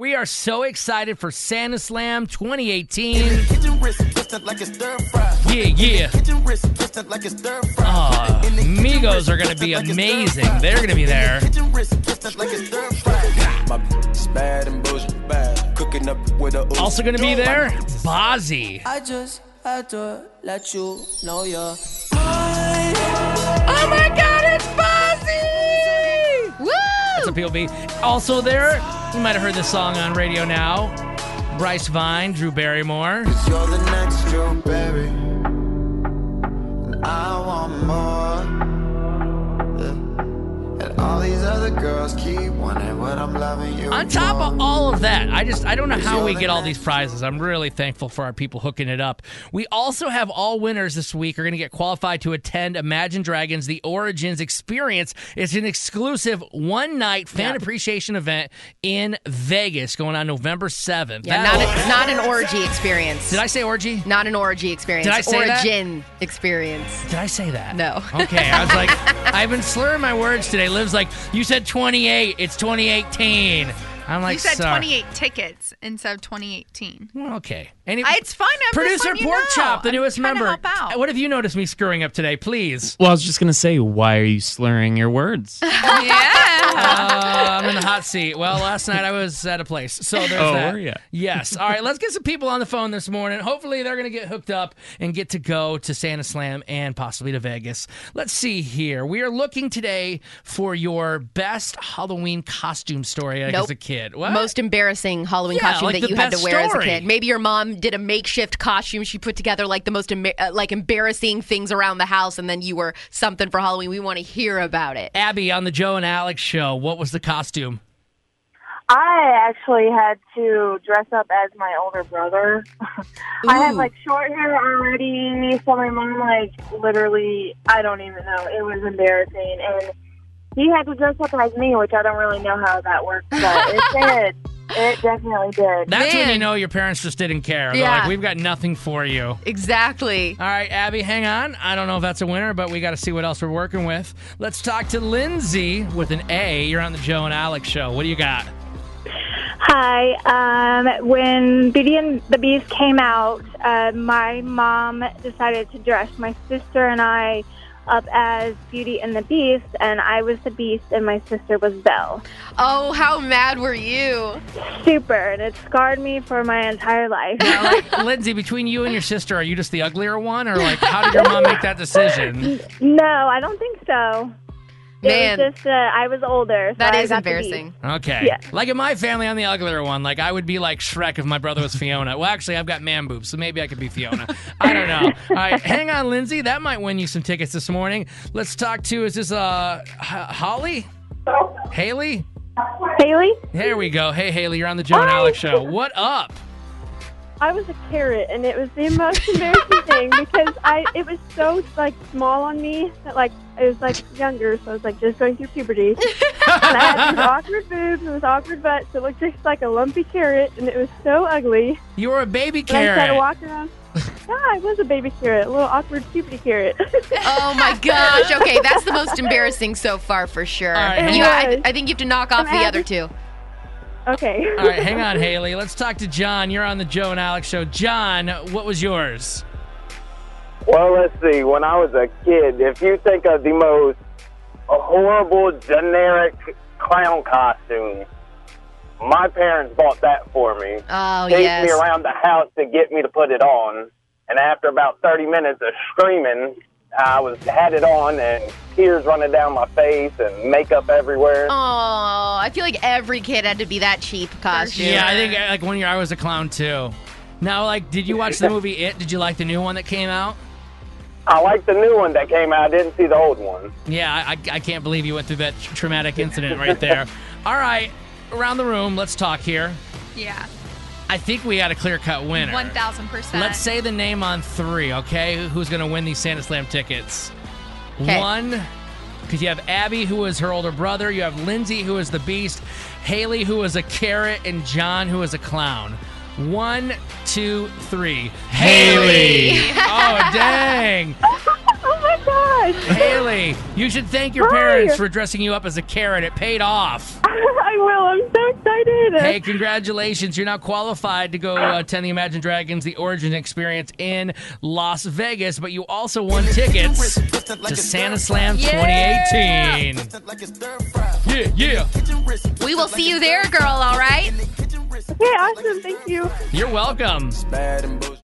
We are so excited for Santa Slam 2018. Yeah. Migos are going to be amazing. They're going to be there. Also going to be there, Bozzy. I just had to let you know you're Oh my God, it's Bozzy! Woo! That's a POV. Also there, you might have heard this song on radio now. Bryce Vine, Drew Barrymore. You're the next Drew Barry. And I want more. Yeah. And all these other girls keep wanting what I'm loving you. On top of all of that, I don't know how we get all these prizes. I'm really thankful for our people hooking it up. We also have all winners this week are going to get qualified to attend Imagine Dragons The Origins Experience. It's an exclusive one-night fan appreciation event in Vegas going on November 7th. Yeah, not an orgy experience. Did I say orgy? Not an orgy experience. Did I say that? Origin experience. Did I say that? No. Okay, I was like, I've been slurring my words today. Liv's like, you said 28. It's 2018. I'm like, you said sorry. 28 tickets instead of 2018. Well, okay. It's fine. I'm Producer just letting Pork you know. Chop, the I'm newest trying to member. help out. What have you noticed me screwing up today? Please. Well, I was just going to say, why are you slurring your words? I'm in the hot seat. Well, last night I was at a place, so there's that. Were ya? Yes. All right, let's get some people on the phone this morning. Hopefully they're going to get hooked up and get to go to Santa Slam and possibly to Vegas. Let's see here. We are looking today for your best Halloween costume story as a kid. What? Most embarrassing Halloween costume like that the you had to best wear as a story. kid. Maybe your mom did a makeshift costume. She put together like the most embarrassing things around the house, and then you were something for Halloween. We want to hear about it. Abby, on the Joe and Alex show, what was the costume? I actually had to dress up as my older brother. I had short hair already, so my mom literally, I don't even know. It was embarrassing, and he had to dress up as me, which I don't really know how that works, but it did. It definitely did. That's when you know your parents just didn't care. They're like, we've got nothing for you. Exactly. All right, Abby, hang on. I don't know if that's a winner, but we got to see what else we're working with. Let's talk to Lindsay with an A. You're on the Joe and Alex show. What do you got? Hi. When Beauty and the Beast came out, my mom decided to dress my sister and I up as Beauty and the Beast, and I was the Beast and my sister was Belle. Oh, how mad were you? Super, and it scarred me for my entire life. Lindsay, between you and your sister, are you just the uglier one, or how did your mom make that decision? No, I don't think so. Man. It was just I was older. So That I is got the embarrassing. Okay. Yeah. Like in my family, I'm the uglier one. I would be like Shrek if my brother was Fiona. Well, actually, I've got man boobs, so maybe I could be Fiona. I don't know. All right, hang on, Lindsay. That might win you some tickets this morning. Let's talk to, is this Holly? Haley? Haley? There we go. Hey, Haley, you're on the Joe and Alex show. What up? I was a carrot, and it was the most embarrassing thing because it was so small on me that it was younger, so I was just going through puberty. And I had these awkward boobs and this awkward butt, so it looked just like a lumpy carrot, and it was so ugly. You were a baby And I tried to carrot. walk around. Yeah, I was a baby carrot, a little awkward puberty carrot. Oh my gosh. Okay, that's the most embarrassing so far for sure. All right, I think you have to knock off the other two. Okay. All right, hang on, Haley. Let's talk to John. You're on the Joe and Alex show. John, what was yours? Well, let's see. When I was a kid, if you think of the most horrible, generic clown costume, my parents bought that for me. Oh, Chased yes. me around the house to get me to put it on. And after about 30 minutes of screaming, I had it on and tears running down my face and makeup everywhere. Oh, I feel like every kid had to be that cheap costume. Yeah, I think 1 year I was a clown too. Now, did you watch the movie It? Did you like the new one that came out? I like the new one that came out. I didn't see the old one. Yeah, I can't believe you went through that traumatic incident right there. All right, around the room, let's talk here. Yeah. I think we got a clear-cut winner. 1,000%. Let's say the name on three, okay? Who's going to win these Santa Slam tickets? 1, because you have Abby, who is her older brother. You have Lindsay, who is the Beast. Haley, who is a carrot. And John, who is a clown. 1, 2, 3. Haley! Oh, dang. Oh, my my gosh. Haley, you should thank your Hi. parents for dressing you up as a carrot. It paid off. I will. I'm so excited. Hey, congratulations. You're now qualified to go attend the Imagine Dragons, the Origin Experience in Las Vegas, but you also won tickets to Santa Slam 2018. Yeah. We will see you there, girl, all right? Okay, awesome. Thank you. You're welcome.